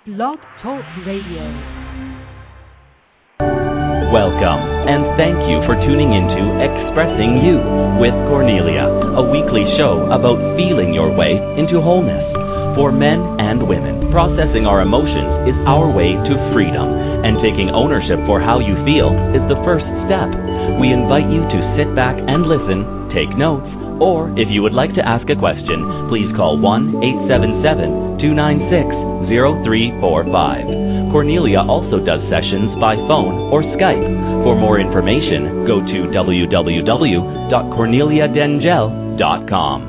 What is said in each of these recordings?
Blog Talk Radio. Welcome, and thank you for tuning into Expressing You with Cornelia, a weekly show about feeling your way into wholeness. For men and women, processing our emotions is our way to freedom, and taking ownership for how you feel is the first step. We invite you to sit back and listen, take notes, or if you would like to ask a question, please call 1-877-296-0345. Cornelia also does sessions by phone or Skype. For more information, go to www.corneliadengel.com.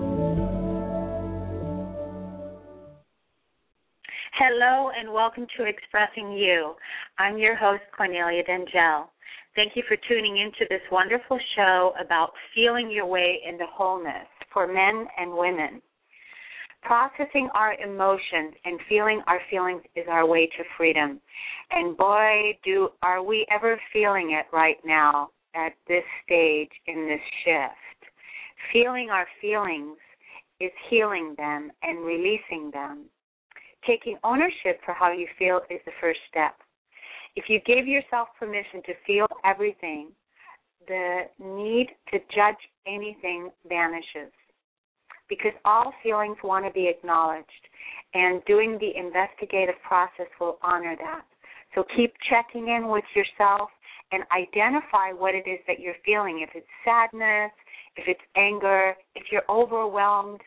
Hello and welcome to Expressing You. I'm your host, Cornelia Dengel. Thank you for tuning into this wonderful show about feeling your way into wholeness for men and women. Processing our emotions and feeling our feelings is our way to freedom. And boy, are we ever feeling it right now at this stage in this shift. Feeling our feelings is healing them and releasing them. Taking ownership for how you feel is the first step. If you give yourself permission to feel everything, the need to judge anything vanishes, because all feelings want to be acknowledged, and doing the investigative process will honor that. So keep checking in with yourself and identify what it is that you're feeling. If it's sadness, if it's anger, if you're overwhelmed,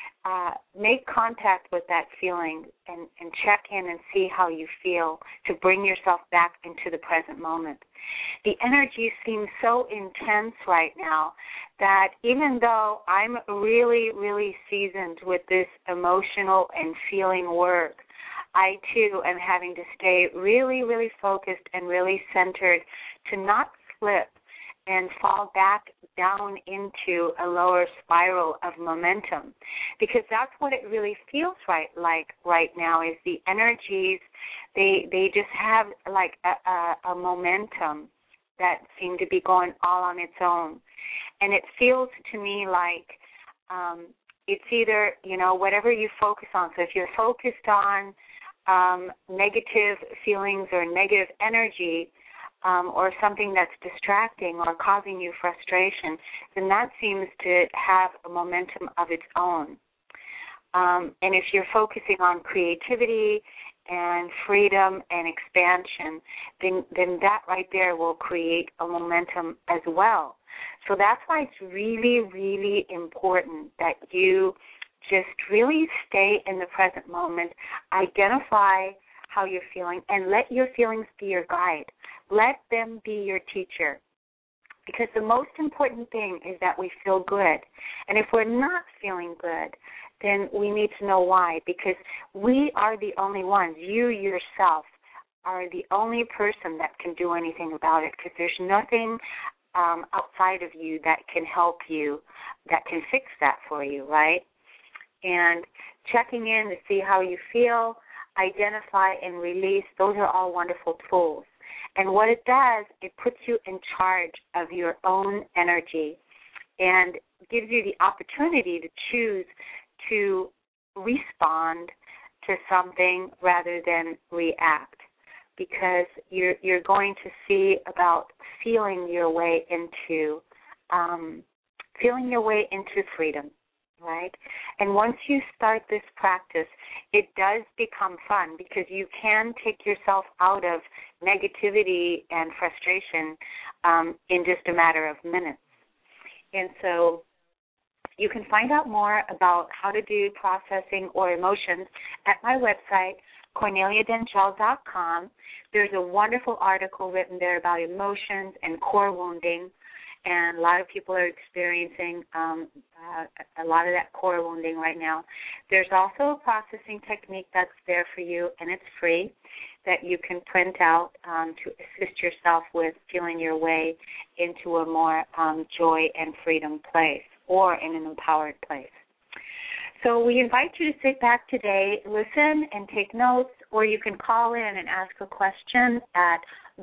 make contact with that feeling and check in and see how you feel to bring yourself back into the present moment. The energy seems so intense right now that even though I'm really, really seasoned with this emotional and feeling work, I too am having to stay really, really focused and really centered to not slip and fall back down into a lower spiral of momentum, because that's what it really feels like right now is the energies, they just have like a momentum that seem to be going all on its own. And it feels to me like it's either, whatever you focus on. So if you're focused on negative feelings or negative energy, or something that's distracting or causing you frustration, then that seems to have a momentum of its own. And if you're focusing on creativity and freedom and expansion, then that right there will create a momentum as well. So that's why it's really, really important that you just really stay in the present moment, identify how you're feeling, and let your feelings be your guide. Let them be your teacher, because the most important thing is that we feel good. And if we're not feeling good, then we need to know why, because we are the only ones. You yourself are the only person that can do anything about it, because there's nothing outside of you that can help you, that can fix that for you, right? And checking in to see how you feel, identify and release, those are all wonderful tools. And what it does, it puts you in charge of your own energy and gives you the opportunity to choose to respond to something rather than react, because you're going to see about feeling your way into freedom. Right? And once you start this practice, it does become fun, because you can take yourself out of negativity and frustration in just a matter of minutes. And so you can find out more about how to do processing or emotions at my website, CorneliaDengel.com. There's a wonderful article written there about emotions and core wounding. And a lot of people are experiencing a lot of that core wounding right now. There's also a processing technique that's there for you, and it's free, that you can print out to assist yourself with feeling your way into a more joy and freedom place, or in an empowered place. So we invite you to sit back today, listen and take notes, or you can call in and ask a question at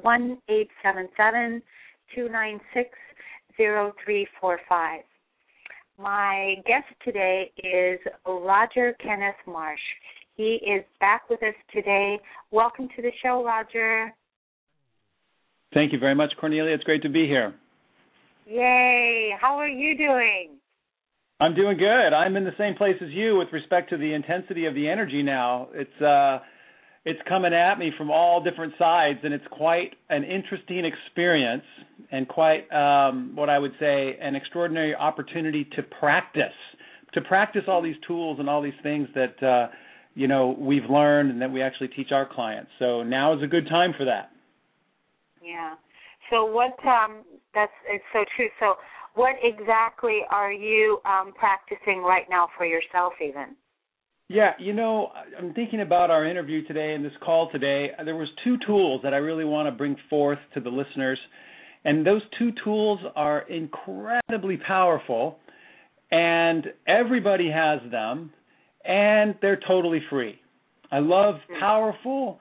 1-877-296-0345. My guest today is Roger Kenneth Marsh. he is back with us today. Welcome to the show, Roger. Thank you very much, Cornelia. It's great to be here. Yay. How are you doing? I'm doing good. I'm in the same place as you with respect to the intensity of the energy now. It's coming at me from all different sides, and it's quite an interesting experience and quite, what I would say, an extraordinary opportunity to practice all these tools and all these things that, we've learned and that we actually teach our clients. So now is a good time for that. Yeah. So it's so true. So what exactly are you practicing right now for yourself even? Yeah, I'm thinking about our interview today and this call today. There was two tools that I really want to bring forth to the listeners, and those two tools are incredibly powerful, and everybody has them, and they're totally free. I love powerful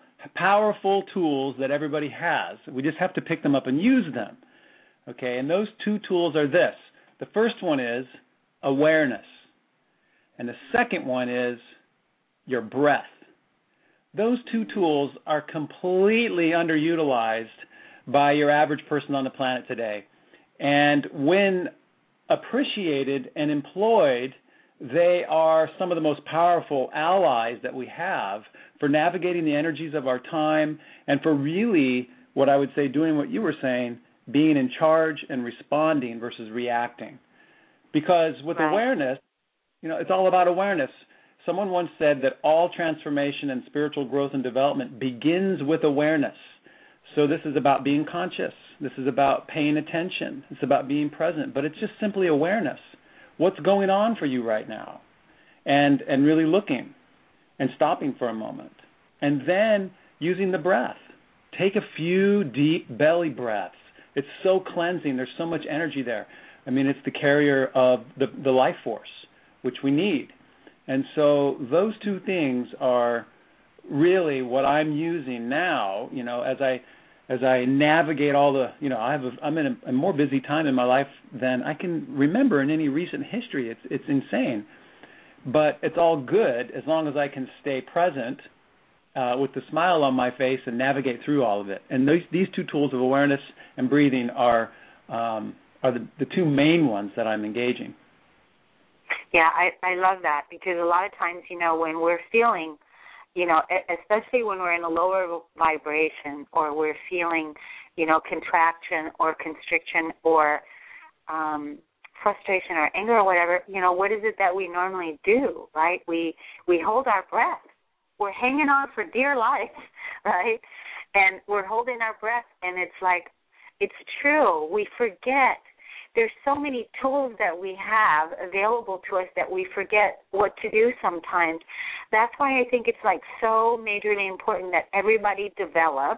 tools that everybody has. We just have to pick them up and use them. Okay, and those two tools are this. The first one is awareness, and the second one is your breath. Those two tools are completely underutilized by your average person on the planet today. And when appreciated and employed, they are some of the most powerful allies that we have for navigating the energies of our time and for really, what I would say, doing what you were saying, being in charge and responding versus reacting. Because with awareness, it's all about awareness. Someone once said that all transformation and spiritual growth and development begins with awareness. So this is about being conscious. This is about paying attention. It's about being present. But it's just simply awareness. What's going on for you right now? And really looking and stopping for a moment. And then using the breath. Take a few deep belly breaths. It's so cleansing. There's so much energy there. I mean, it's the carrier of the life force, which we need. And so those two things are really what I'm using now, as I navigate all the, I'm in a more busy time in my life than I can remember in any recent history. It's insane. But it's all good as long as I can stay present with the smile on my face and navigate through all of it. And these two tools of awareness and breathing are the two main ones that I'm engaging. Yeah, I love that because a lot of times, when we're feeling, especially when we're in a lower vibration or we're feeling, contraction or constriction or frustration or anger or whatever, what is it that we normally do, right? We hold our breath. We're hanging on for dear life, right? And we're holding our breath, and it's like, it's true. We forget. There's so many tools that we have available to us that we forget what to do sometimes. That's why I think it's like so majorly important that everybody develop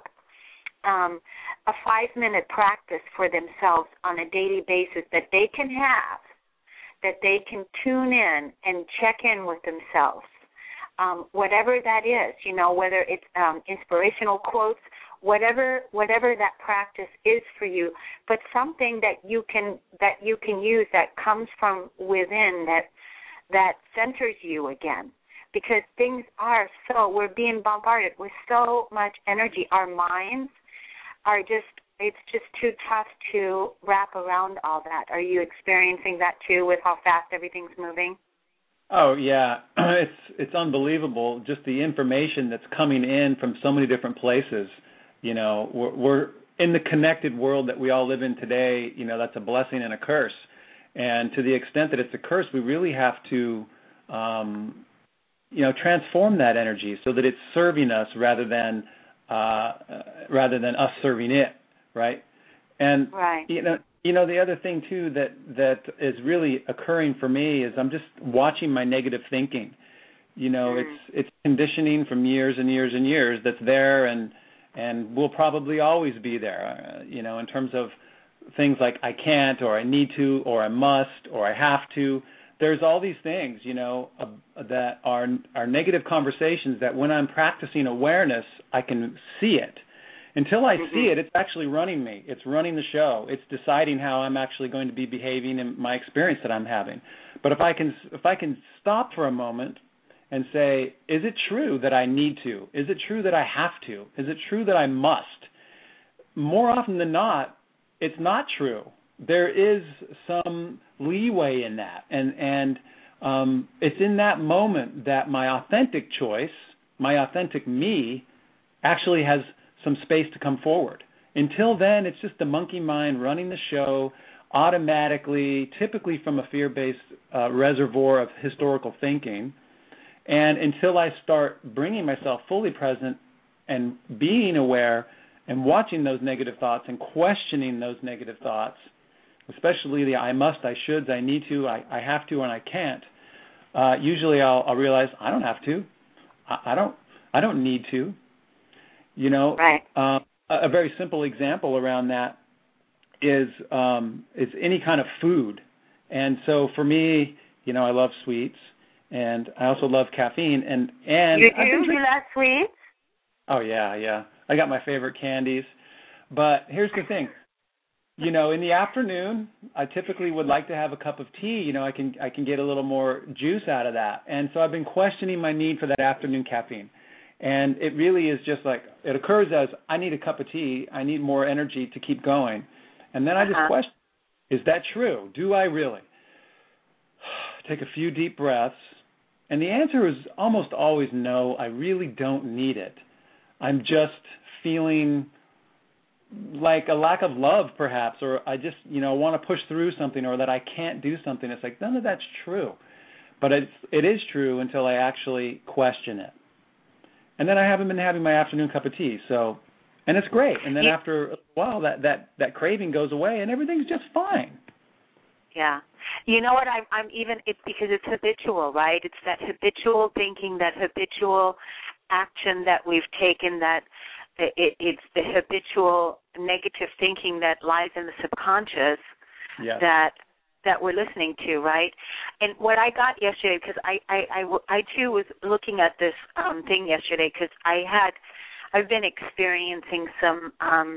a 5-minute practice for themselves on a daily basis that they can have, that they can tune in and check in with themselves. Whatever that is, whether it's inspirational quotes, whatever that practice is for you, but something that you can use that comes from within that centers you again, because things are we're being bombarded with so much energy. Our minds are it's just too tough to wrap around all that. Are you experiencing that too with how fast everything's moving? Oh, yeah. It's unbelievable, just the information that's coming in from so many different places. We're in the connected world that we all live in today. That's a blessing and a curse. And to the extent that it's a curse, we really have to, transform that energy so that it's serving us rather than us serving it, right? And right. The other thing too that is really occurring for me is I'm just watching my negative thinking. It's conditioning from years and years and years that's there and will probably always be there. In terms of things like I can't or I need to or I must or I have to. There's all these things, that are negative conversations that when I'm practicing awareness, I can see it. Until I see it, it's actually running me. It's running the show. It's deciding how I'm actually going to be behaving in my experience that I'm having. But if I can stop for a moment and say, is it true that I need to? Is it true that I have to? Is it true that I must? More often than not, it's not true. There is some leeway in that, and it's in that moment that my authentic choice, my authentic me, actually has some space to come forward. Until then, it's just the monkey mind running the show automatically, typically from a fear-based reservoir of historical thinking. And until I start bringing myself fully present and being aware and watching those negative thoughts and questioning those negative thoughts, especially the I must, I should, I need to, I have to, and I can't, usually I'll realize I don't have to. I don't need to. You know, right. A very simple example around that is any kind of food. And so for me, you know, I love sweets, and I also love caffeine. And you do? You love sweets? Oh yeah. I got my favorite candies. But here's the thing. You know, in the afternoon, I typically would like to have a cup of tea. You know, I can get a little more juice out of that. And so I've been questioning my need for that afternoon caffeine. And it really is just like, it occurs as I need a cup of tea. I need more energy to keep going. And then I just question, is that true? Do I really? Take a few deep breaths. And the answer is almost always no, I really don't need it. I'm just feeling like a lack of love, perhaps, or I just, you know, want to push through something, or that I can't do something. It's like, none of that's true. But it is true until I actually question it. And then I haven't been having my afternoon cup of tea, so, and it's great. And then after a while, that craving goes away, and everything's just fine. Yeah. You know what, I'm even, it's because it's habitual, right? It's that habitual thinking, that habitual action that we've taken, that it's the habitual negative thinking that lies in the subconscious that we're listening to, right? And what I got yesterday, because I too was looking at this thing yesterday, because I've been experiencing some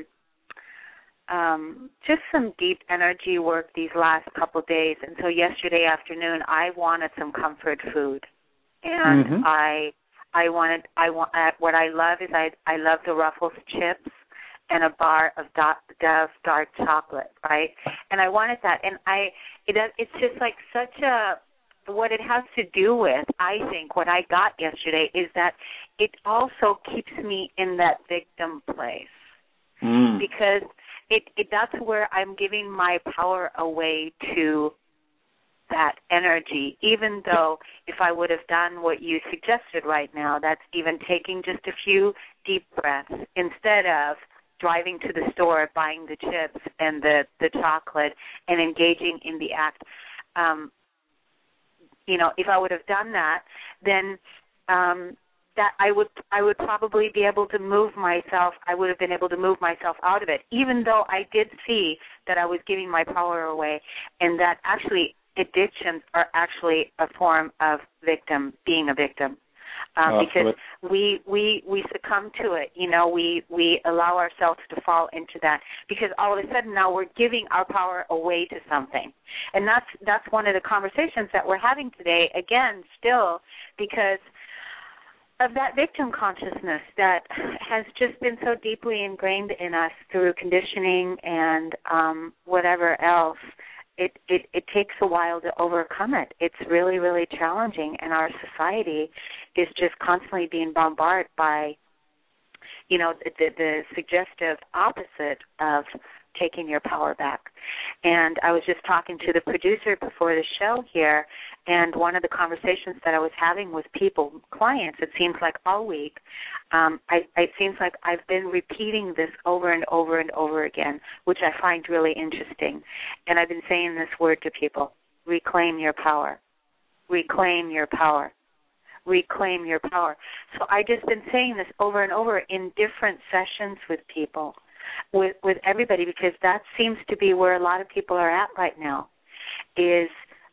just some deep energy work these last couple of days, and so yesterday afternoon I wanted some comfort food, and what I love is I love the Ruffles chips and a bar of Dove dark chocolate, right? And I wanted that, and it's just like such a, what it has to do with, I think, what I got yesterday is that it also keeps me in that victim place, because that's where I'm giving my power away to that energy, even though if I would have done what you suggested right now, that's even taking just a few deep breaths instead of driving to the store, buying the chips and the chocolate and engaging in the act. You know, if I would have done that, then that I would probably be able to move myself. I would have been able to move myself out of it, even though I did see that I was giving my power away, and that actually addictions are actually a form of being a victim. Because we succumb to it, you know, we allow ourselves to fall into that, because all of a sudden now we're giving our power away to something. And that's one of the conversations that we're having today, again, still, because of that victim consciousness that has just been so deeply ingrained in us through conditioning and whatever else. It takes a while to overcome it. It's really, really challenging, and our society is just constantly being bombarded by, you know, the suggestive opposite of taking your power back. And I was just talking to the producer before the show here, and one of the conversations that I was having with clients, it seems like all week, it seems like I've been repeating this over and over and over again, which I find really interesting. And I've been saying this word to people: reclaim your power. Reclaim your power. Reclaim your power. So I've just been saying this over and over in different sessions with people, with everybody, because that seems to be where a lot of people are at right now, is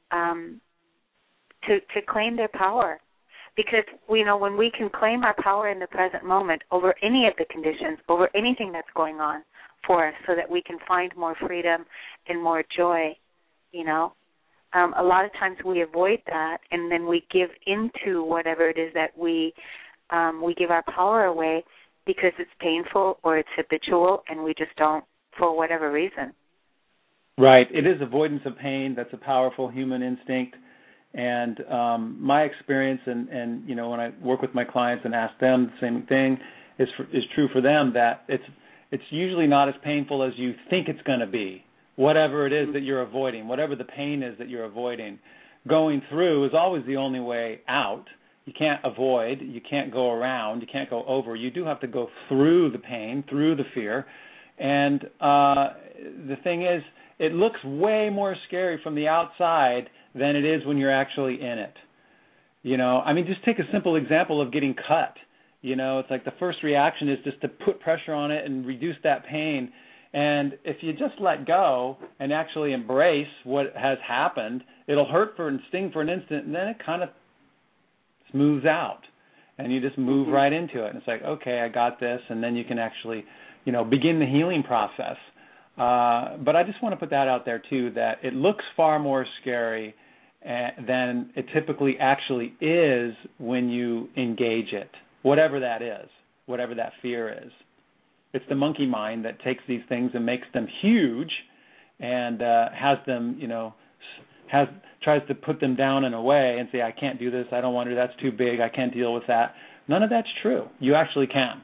to claim their power. Because, you know, when we can claim our power in the present moment over any of the conditions, over anything that's going on for us, so that we can find more freedom and more joy, you know, a lot of times we avoid that, and then we give into whatever it is that we give our power away because it's painful or it's habitual, and we just don't, for whatever reason. Right. It is avoidance of pain. That's a powerful human instinct. And my experience, and you know, when I work with my clients and ask them the same thing, is true for them, that it's usually not as painful as you think it's going to be. Whatever it is that you're avoiding, whatever the pain is that you're avoiding, going through is always the only way out. You can't avoid, you can't go around, you can't go over. You do have to go through the pain, through the fear. And the thing is, it looks way more scary from the outside than it is when you're actually in it. You know, I mean, just take a simple example of getting cut. You know, it's like the first reaction is just to put pressure on it and reduce that pain. And if you just let go and actually embrace what has happened, it'll hurt and sting for an instant, and then it kind of smooths out. And you just move right into it. And it's like, okay, I got this, and then you can actually, you know, begin the healing process. But I just want to put that out there, too, that it looks far more scary than it typically actually is when you engage it, whatever that is, whatever that fear is. It's the monkey mind that takes these things and makes them huge and has them, you know, tries to put them down in a way and say, I can't do this, I don't want to, that's too big, I can't deal with that. None of that's true. You actually can.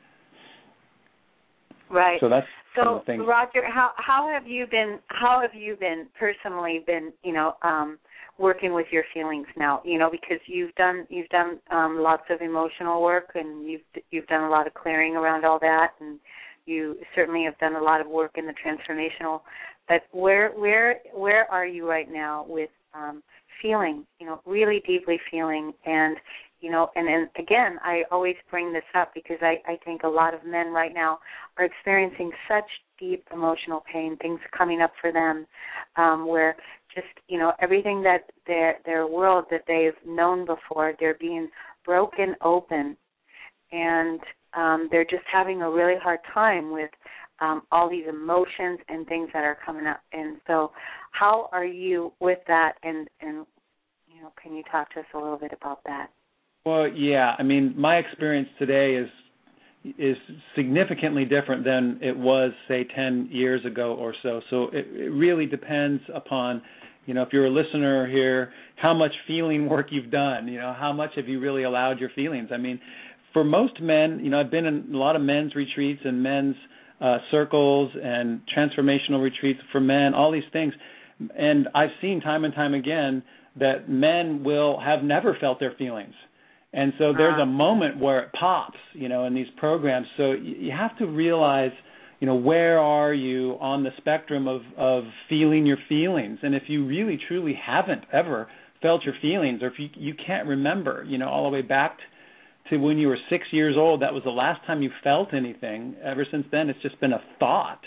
Right. So that's so, Roger, how have you been personally been, you know, working with your feelings now? You know, because you've done lots of emotional work, and you've done a lot of clearing around all that, and you certainly have done a lot of work in the transformational. But where are you right now with feeling? You know, really deeply feeling, and you know, and then again, I always bring this up because I think a lot of men right now are experiencing such deep emotional pain, things coming up for them, where just, you know, everything that their world that they've known before, they're being broken open, and they're just having a really hard time with all these emotions and things that are coming up. And so how are you with that, and you know, can you talk to us a little bit about that? Well, yeah. I mean, my experience today is significantly different than it was, say, 10 years ago or so. So it really depends upon, you know, if you're a listener here, how much feeling work you've done. You know, how much have you really allowed your feelings? I mean, for most men, you know, I've been in a lot of men's retreats and men's circles and transformational retreats for men, all these things. And I've seen time and time again that men will have never felt their feelings. And so there's a moment where it pops, you know, in these programs. So you have to realize, you know, where are you on the spectrum of feeling your feelings? And if you really, truly haven't ever felt your feelings, or if you can't remember, you know, all the way back to when you were 6 years old, that was the last time you felt anything. Ever since then, it's just been a thought.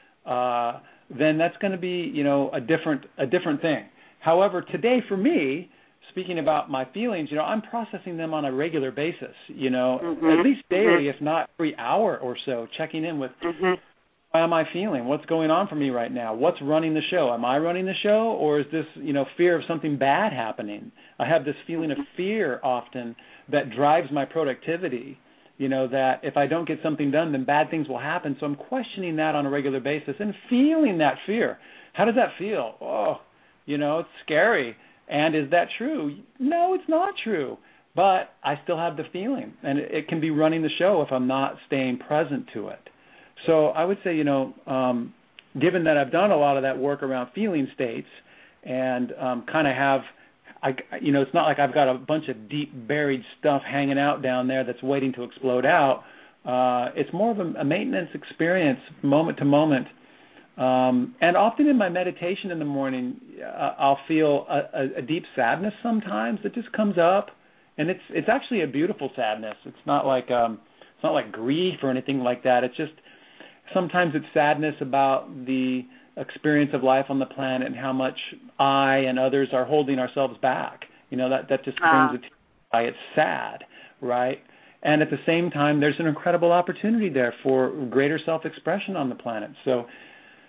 Then that's going to be, you know, a different thing. However, today for me, speaking about my feelings, you know, I'm processing them on a regular basis, you know, at least daily, if not every hour or so, checking in with how am I feeling? What's going on for me right now? What's running the show? Am I running the show, or is this, you know, fear of something bad happening? I have this feeling of fear often that drives my productivity, you know, that if I don't get something done, then bad things will happen. So I'm questioning that on a regular basis and feeling that fear. How does that feel? Oh, you know, it's scary. And is that true? No, it's not true. But I still have the feeling, and it can be running the show if I'm not staying present to it. So I would say, you know, given that I've done a lot of that work around feeling states and kind of have, you know, it's not like I've got a bunch of deep buried stuff hanging out down there that's waiting to explode out. It's more of a maintenance experience, moment to moment. And often in my meditation in the morning, I'll feel a deep sadness sometimes that just comes up, and it's actually a beautiful sadness. It's not like grief or anything like that. It's just sometimes it's sadness about the experience of life on the planet and how much I and others are holding ourselves back. You know, that just brings it. It's sad, right? And at the same time, there's an incredible opportunity there for greater self-expression on the planet. So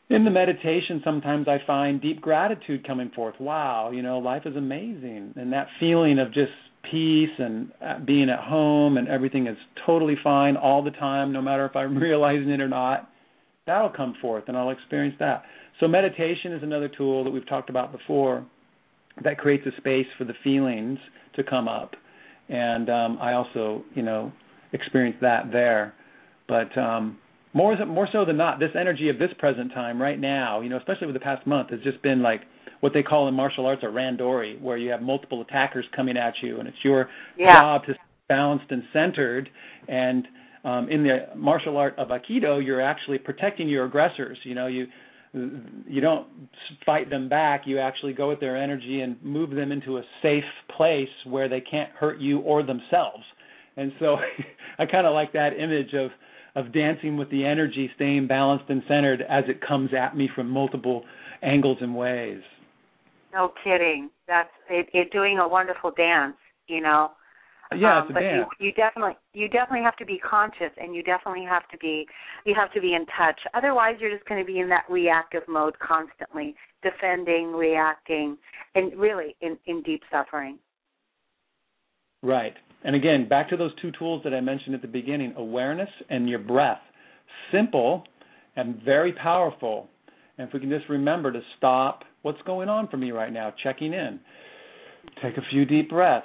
In the meditation, sometimes I find deep gratitude coming forth. Wow, life is amazing. And that feeling of just peace and being at home and everything is totally fine all the time, no matter if I'm realizing it or not, that'll come forth and I'll experience that. So meditation is another tool that we've talked about before that creates a space for the feelings to come up. And I also, experience that there. But more so than not, this energy of this present time right now, especially with the past month, has just been like what they call in martial arts a randori, where you have multiple attackers coming at you, and it's your job to stay balanced and centered. And in the martial art of Aikido, you're actually protecting your aggressors. You don't fight them back. You actually go with their energy and move them into a safe place where they can't hurt you or themselves. And so I kind of like that image of dancing with the energy, staying balanced and centered as it comes at me from multiple angles and ways. No kidding. That's it doing a wonderful dance, Yeah, it's a but dance. You definitely have to be conscious, and you definitely have to be in touch. Otherwise, you're just going to be in that reactive mode constantly, defending, reacting, and really in deep suffering. Right. And again, back to those two tools that I mentioned at the beginning, awareness and your breath. Simple and very powerful. And if we can just remember to stop, what's going on for me right now, checking in. Take a few deep breaths,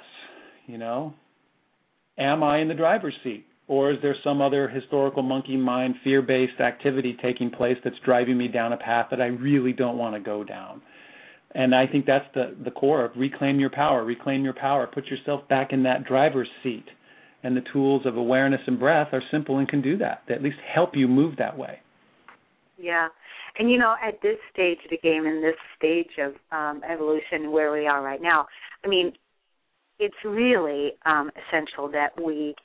Am I in the driver's seat? Or is there some other historical monkey mind, fear-based activity taking place that's driving me down a path that I really don't want to go down? And I think that's the core of reclaim your power, put yourself back in that driver's seat. And the tools of awareness and breath are simple and can do that. They at least help you move that way. Yeah. And, at this stage of the game, in this stage of evolution where we are right now, I mean, it's really essential that we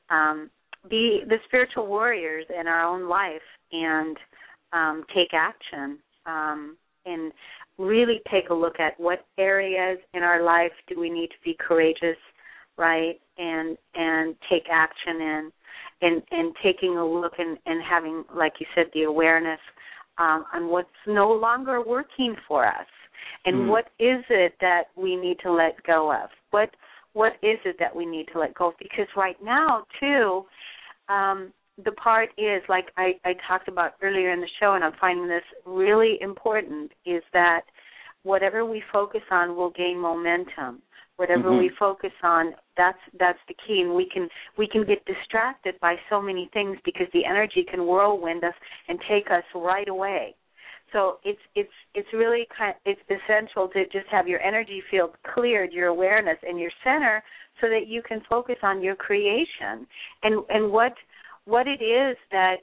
be the spiritual warriors in our own life and take action and really take a look at what areas in our life do we need to be courageous, right, and take action in, and taking a look and having, like you said, the awareness on what's no longer working for us, and what is it that we need to let go of? What is it that we need to let go of? Because right now, too, the part is, like I talked about earlier in the show, and I'm finding this really important, is that whatever we focus on will gain momentum. Whatever we focus on, that's the key, and we can get distracted by so many things because the energy can whirlwind us and take us right away. So it's really it's essential to just have your energy field cleared, your awareness and your center, so that you can focus on your creation and what it is that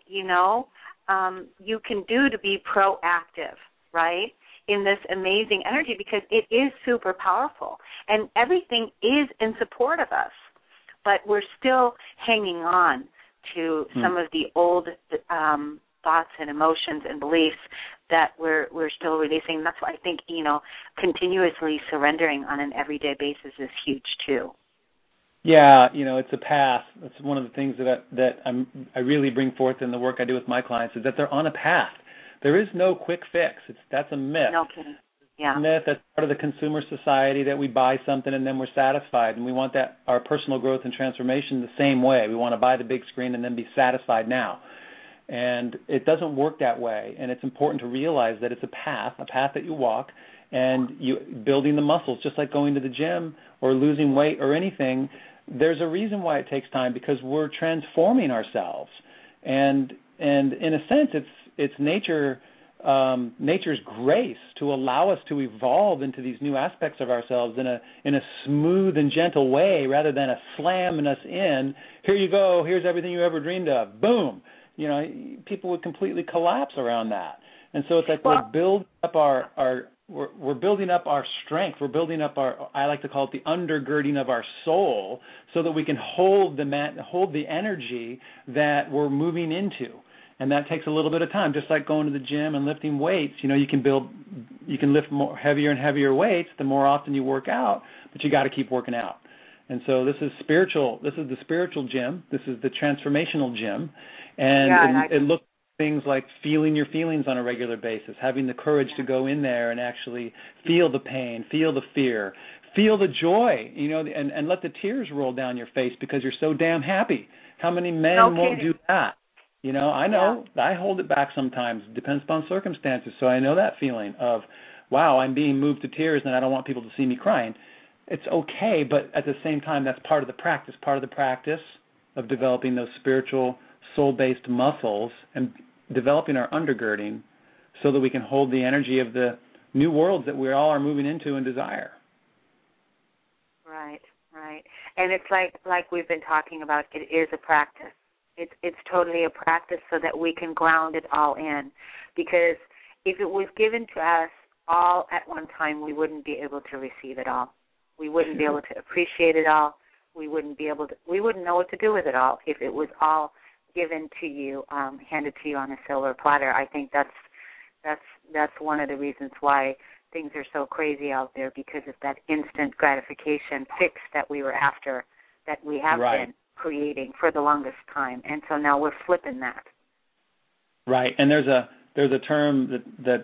you can do to be proactive, right, in this amazing energy, because it is super powerful and everything is in support of us, but we're still hanging on to some of the old thoughts and emotions and beliefs that we're still releasing. That's why I think, continuously surrendering on an everyday basis is huge too. Yeah, it's a path. That's one of the things that I really bring forth in the work I do with my clients, is that they're on a path. There is no quick fix. That's a myth. No kidding. Yeah. Myth. That's part of the consumer society, that we buy something and then we're satisfied, and we want that our personal growth and transformation the same way. We want to buy the big screen and then be satisfied now. And it doesn't work that way, and it's important to realize that it's a path that you walk, and you building the muscles, just like going to the gym or losing weight or anything. There's a reason why it takes time, because we're transforming ourselves, and in a sense, it's nature's grace to allow us to evolve into these new aspects of ourselves in a smooth and gentle way, rather than a slamming us in. Here you go. Here's everything you ever dreamed of. Boom. People would completely collapse around that. And so it's like we're building up we're building up our strength. We're building up I like to call it the undergirding of our soul, so that we can hold the energy that we're moving into. And that takes a little bit of time, just like going to the gym and lifting weights. You can lift more heavier and heavier weights the more often you work out, but you got to keep working out. And so this is spiritual. This is the spiritual gym. This is the transformational gym. And it things like feeling your feelings on a regular basis, having the courage to go in there and actually feel the pain, feel the fear, feel the joy, and let the tears roll down your face because you're so damn happy. How many men won't do that? I know. Yeah. I hold it back sometimes. It depends upon circumstances. So I know that feeling of, wow, I'm being moved to tears and I don't want people to see me crying. It's okay, but at the same time, that's part of the practice of developing those spiritual, soul-based muscles and developing our undergirding so that we can hold the energy of the new worlds that we all are moving into and desire. Right. And it's like we've been talking about, it is a practice. It's totally a practice so that we can ground it all in. Because if it was given to us all at one time, we wouldn't be able to receive it all. We wouldn't be able to appreciate it all. We wouldn't know what to do with it all if it was all given to you, handed to you on a silver platter. I think that's one of the reasons why things are so crazy out there, because of that instant gratification fix that we were after, that we have been creating for the longest time, and so now we're flipping that. Right, and there's a term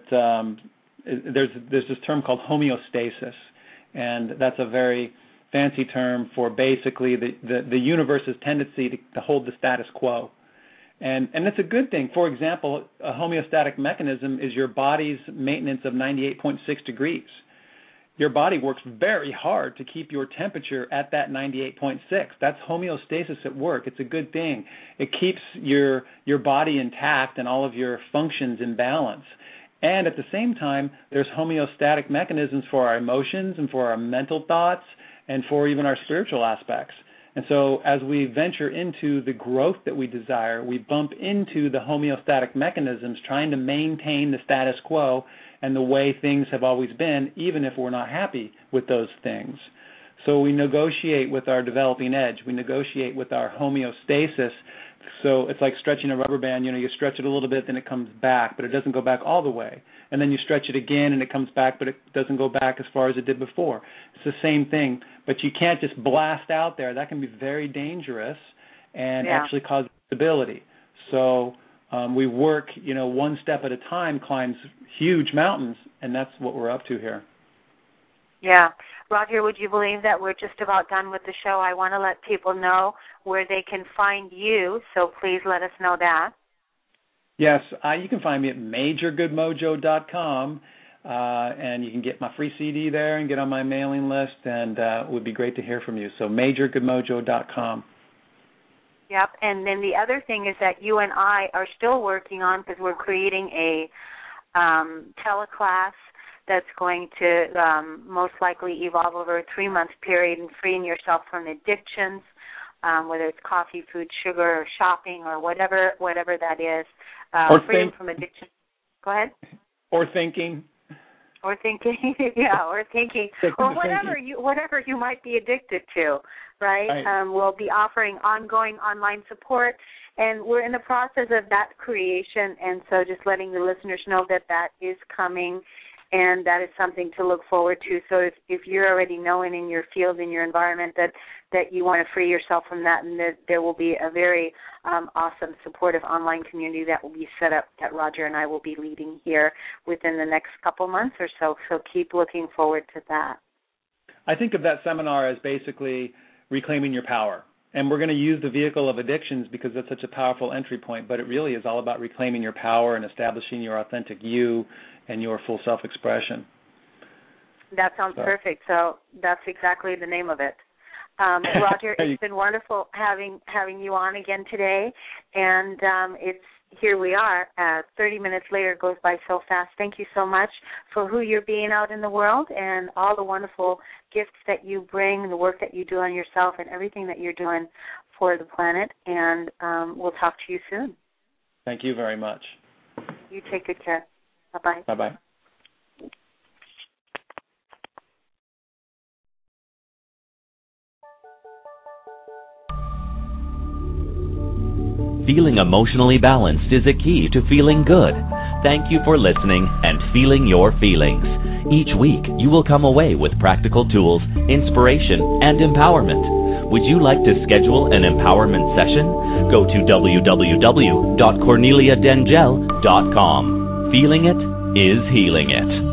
there's this term called homeostasis, and that's a very fancy term for basically the universe's tendency to hold the status quo. And it's a good thing. For example, a homeostatic mechanism is your body's maintenance of 98.6 degrees. Your body works very hard to keep your temperature at that 98.6. That's homeostasis at work. It's a good thing. It keeps your body intact and all of your functions in balance. And at the same time, there's homeostatic mechanisms for our emotions and for our mental thoughts and for even our spiritual aspects. And so as we venture into the growth that we desire, we bump into the homeostatic mechanisms trying to maintain the status quo and the way things have always been, even if we're not happy with those things. So we negotiate with our developing edge. We negotiate with our homeostasis. So it's like stretching a rubber band. You stretch it a little bit, then it comes back, but it doesn't go back all the way. And then you stretch it again, and it comes back, but it doesn't go back as far as it did before. It's the same thing, but you can't just blast out there. That can be very dangerous and actually cause instability. So we work, one step at a time, climbs huge mountains, and that's what we're up to here. Yeah. Roger, would you believe that we're just about done with the show? I want to let people know where they can find you, so please let us know that. Yes, you can find me at majorgoodmojo.com, and you can get my free CD there and get on my mailing list, and it would be great to hear from you. So majorgoodmojo.com. Yep, and then the other thing is that you and I are still working on, because we're creating a teleclass that's going to most likely evolve over a 3-month period and freeing yourself from addictions, whether it's coffee, food, sugar, or shopping, or whatever that is. Freedom from addiction. Go ahead. Or thinking. Or thinking, or thinking, or whatever you might be addicted to, right? We'll be offering ongoing online support, and we're in the process of that creation, and so just letting the listeners know that is coming, and that is something to look forward to. So if you're already knowing in your field, in your environment, that you want to free yourself from that, and there will be a very awesome, supportive online community that will be set up that Roger and I will be leading here within the next couple months or so. So keep looking forward to that. I think of that seminar as basically reclaiming your power. And we're going to use the vehicle of addictions because that's such a powerful entry point, but it really is all about reclaiming your power and establishing your authentic you and your full self-expression. That sounds perfect. So that's exactly the name of it. Roger, it's been wonderful having you on again today, and here we are. 30 minutes later goes by so fast. Thank you so much for who you're being out in the world and all the wonderful gifts that you bring, the work that you do on yourself, and everything that you're doing for the planet. And we'll talk to you soon. Thank you very much. You take good care. Bye-bye. Bye-bye. Feeling emotionally balanced is a key to feeling good. Thank you for listening and feeling your feelings. Each week, you will come away with practical tools, inspiration, and empowerment. Would you like to schedule an empowerment session? Go to www.corneliadengel.com. Feeling it is healing it.